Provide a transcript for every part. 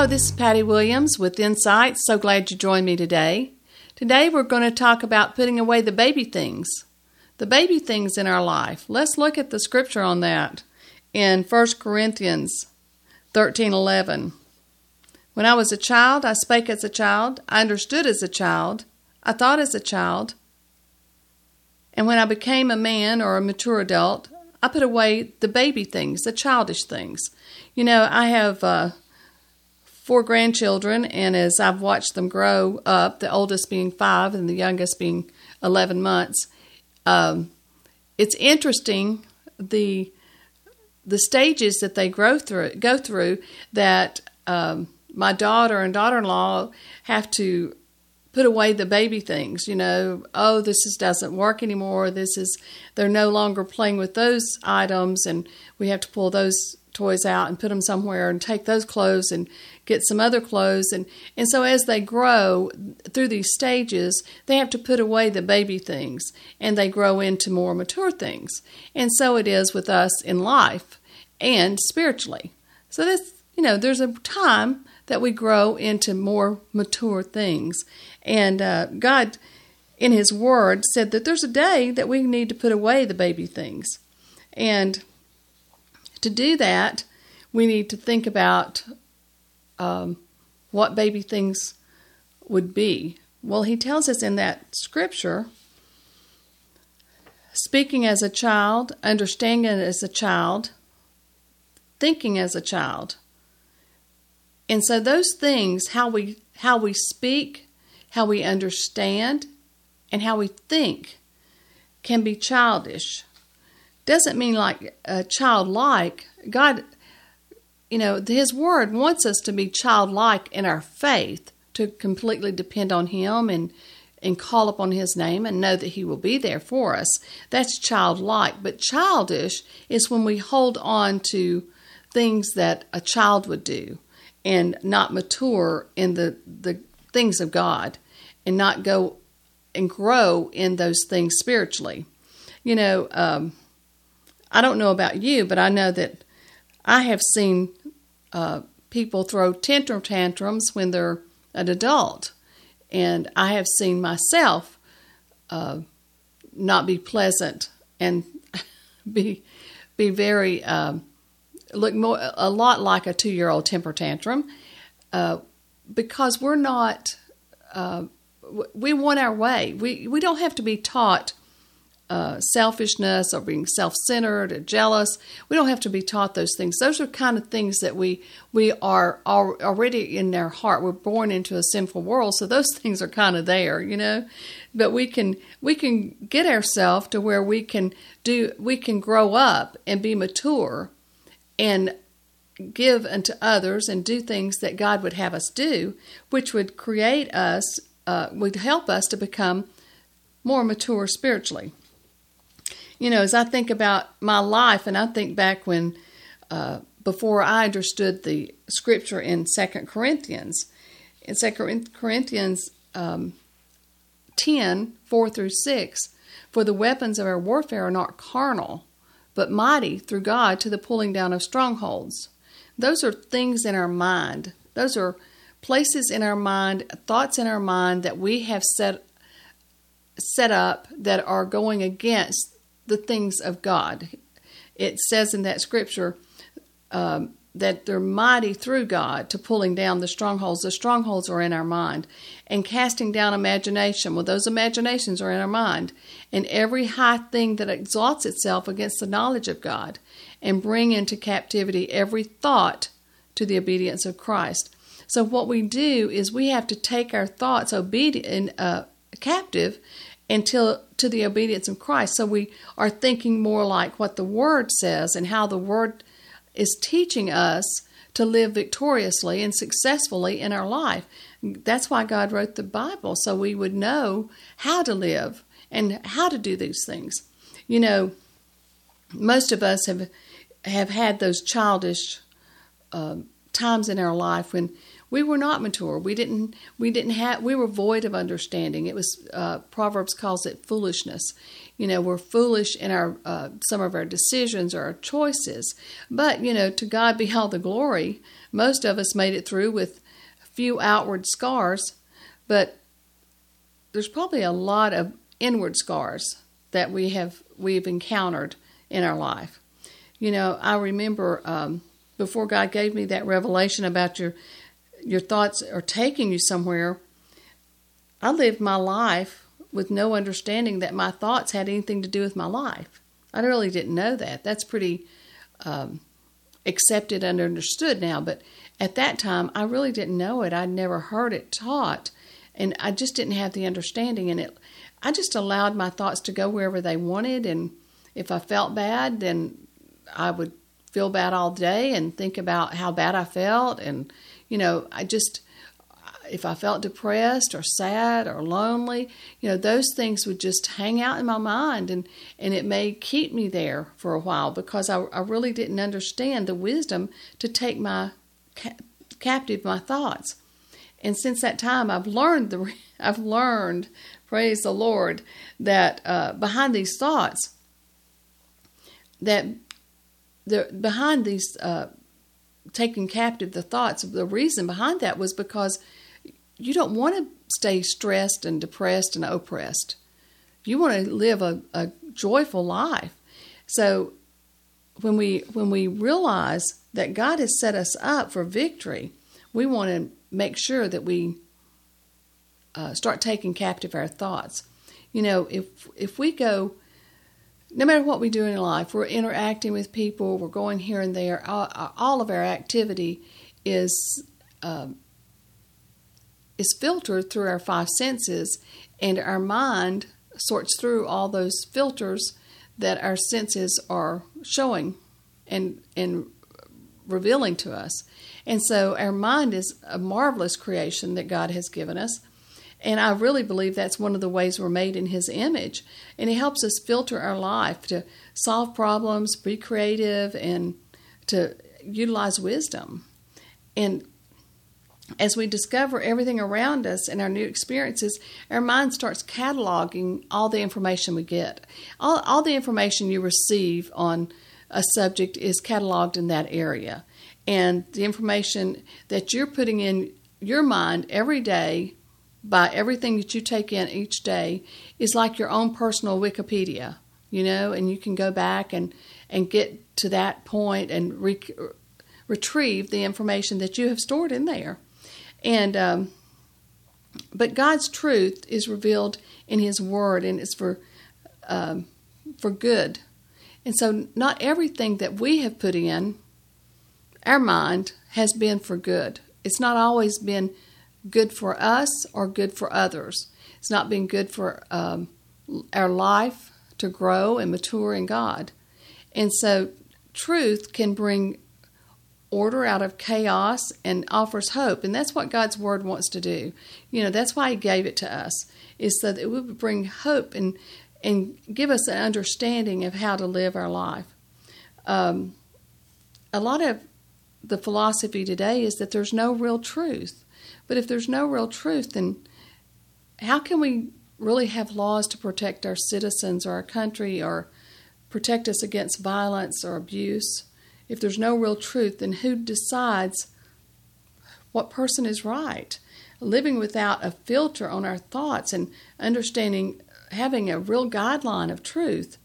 Hello, this is Patty Williams with Insights. So glad you joined me today. Today we're going to talk about putting away the baby things. The baby things in our life. Let's look at the scripture on that in 1 Corinthians 13:11. When I was a child, I spake as a child, I understood as a child, I thought as a child, and when I became a man or a mature adult, I put away the baby things, the childish things. You know, I have 4 grandchildren, and as I've watched them grow up, the oldest being 5 and the youngest being 11 months, it's interesting the stages that they go through that my daughter and daughter-in-law have to put away the baby things. You know, oh, doesn't work anymore. They're no longer playing with those items, and we have to pull those toys out and put them somewhere and take those clothes and get some other clothes. And so as they grow through these stages, they have to put away the baby things and they grow into more mature things. And so it is with us in life and spiritually. So there's a time that we grow into more mature things. And God, in His Word, said that there's a day that we need to put away the baby things. And to do that, we need to think about what baby things would be. Well, He tells us in that scripture, speaking as a child, understanding as a child, thinking as a child. And so those things, how we speak, how we understand, and how we think can be childish. Doesn't mean like childlike. God, His Word wants us to be childlike in our faith, to completely depend on Him and call upon His name and know that He will be there for us. That's childlike. But childish is when we hold on to things that a child would do and not mature in the things of God and not go and grow in those things spiritually. I don't know about you, but I know that I have seen people throw tantrums when they're an adult. And I have seen myself not be pleasant and be very, look a lot like a 2-year-old temper tantrum because we're not, we want our way. We don't have to be taught selfishness or being self-centered or jealous. We don't have to be taught those things. Those are kind of things that we are already in our heart. We're born into a sinful world, so those things are kind of there, But we can get ourselves to where we can grow up and be mature and give unto others and do things that God would have us do, which would create us, would help us to become more mature spiritually. As I think about my life, and I think back when, before I understood the scripture in 2 Corinthians, in 2 Corinthians 10, 4 through 6, for the weapons of our warfare are not carnal, but mighty through God to the pulling down of strongholds. Those are things in our mind. Those are places in our mind, thoughts in our mind that we have set up that are going against the things of God. It says in that scripture that they're mighty through God to pulling down the strongholds. The strongholds are in our mind. And casting down imagination. Well, those imaginations are in our mind. And every high thing that exalts itself against the knowledge of God. And bring into captivity every thought to the obedience of Christ. So what we do is we have to take our thoughts captive until to the obedience of Christ. So we are thinking more like what the Word says and how the Word is teaching us to live victoriously and successfully in our life. That's why God wrote the Bible, so we would know how to live and how to do these things. Most of us have had those childish times in our life when we were not mature. We were void of understanding. It was, Proverbs calls it foolishness. We're foolish in our some of our decisions or our choices. But, to God be all the glory. Most of us made it through with a few outward scars, but there's probably a lot of inward scars that we've encountered in our life. I remember before God gave me that revelation about your thoughts are taking you somewhere, I lived my life with no understanding that my thoughts had anything to do with my life. I really didn't know that. That's pretty accepted and understood now, but at that time, I really didn't know it. I'd never heard it taught, and I just didn't have the understanding in it. I just allowed my thoughts to go wherever they wanted, and if I felt bad, then I would feel bad all day and think about how bad I felt, and if I felt depressed or sad or lonely, those things would just hang out in my mind, and it may keep me there for a while because I really didn't understand the wisdom to take my captive my thoughts. And since that time, I've learned, praise the Lord, that behind these thoughts, behind these taking captive the thoughts, the reason behind that was because you don't want to stay stressed and depressed and oppressed. You want to live a joyful life. So when we realize that God has set us up for victory, we want to make sure that we start taking captive our thoughts. If we go, no matter what we do in life, we're interacting with people, we're going here and there, all of our activity is filtered through our five senses, and our mind sorts through all those filters that our senses are showing and revealing to us. And so our mind is a marvelous creation that God has given us. And I really believe that's one of the ways we're made in His image. And it helps us filter our life to solve problems, be creative, and to utilize wisdom. And as we discover everything around us and our new experiences, our mind starts cataloging all the information we get. All the information you receive on a subject is cataloged in that area. And the information that you're putting in your mind every day by everything that you take in each day is like your own personal Wikipedia, and you can go back and get to that point and retrieve the information that you have stored in there. And but God's truth is revealed in His Word, and it's for good. And so not everything that we have put in our mind has been for good. It's not always been good for us or good for others. It's not been good for our life to grow and mature in God. And so truth can bring order out of chaos and offers hope. And that's what God's Word wants to do. That's why He gave it to us, is so that it would bring hope and give us an understanding of how to live our life. A lot of the philosophy today is that there's no real truth. But if there's no real truth, then how can we really have laws to protect our citizens or our country or protect us against violence or abuse? If there's no real truth, then who decides what person is right? Living without a filter on our thoughts and understanding, having a real guideline of truth,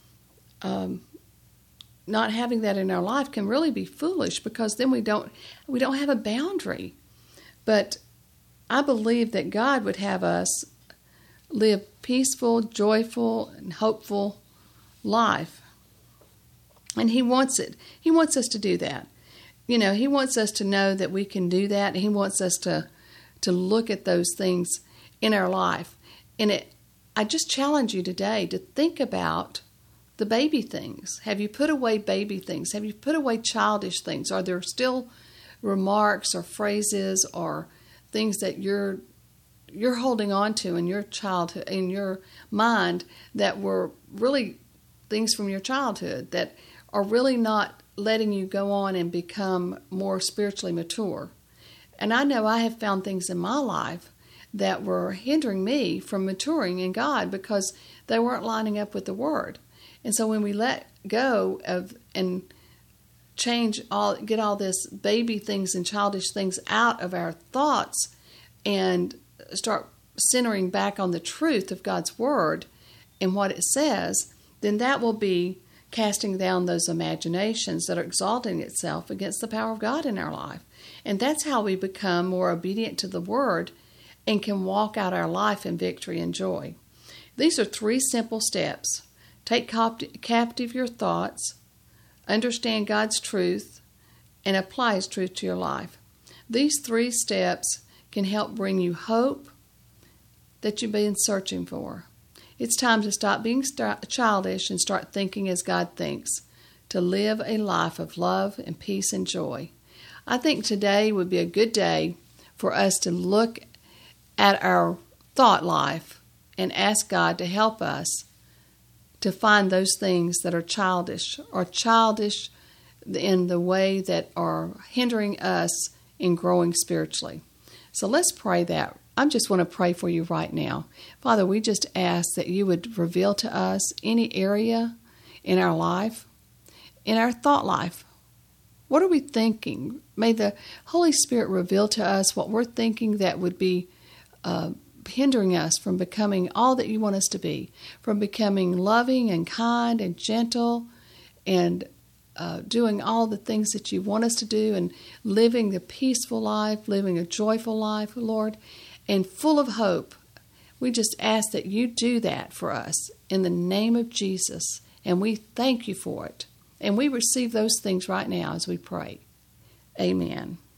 not having that in our life can really be foolish, because then we don't have a boundary. But I believe that God would have us live peaceful, joyful, and hopeful life. And He wants it. He wants us to do that. He wants us to know that we can do that. And He wants us to look at those things in our life. And I just challenge you today to think about the baby things. Have you put away baby things? Have you put away childish things? Are there still remarks or phrases or things that you're holding on to in your childhood, in your mind, that were really things from your childhood that are really not letting you go on and become more spiritually mature? And I know I have found things in my life that were hindering me from maturing in God because they weren't lining up with the Word. And so when we let go of and get all this baby things and childish things out of our thoughts and start centering back on the truth of God's Word and what it says, then that will be casting down those imaginations that are exalting itself against the power of God in our life. And that's how we become more obedient to the Word and can walk out our life in victory and joy. These are 3 simple steps. Take captive your thoughts, understand God's truth, and apply His truth to your life. These 3 steps can help bring you hope that you've been searching for. It's time to stop being childish and start thinking as God thinks, to live a life of love and peace and joy. I think today would be a good day for us to look at our thought life and ask God to help us to find those things that are childish or childish in the way that are hindering us in growing spiritually. So let's pray that. I just want to pray for you right now. Father, we just ask that you would reveal to us any area in our life, in our thought life. What are we thinking? May the Holy Spirit reveal to us what we're thinking that would be hindering us from becoming all that you want us to be, from becoming loving and kind and gentle and doing all the things that you want us to do and living the peaceful life, living a joyful life, Lord, and full of hope. We just ask that you do that for us in the name of Jesus, and we thank you for it. And we receive those things right now as we pray. Amen.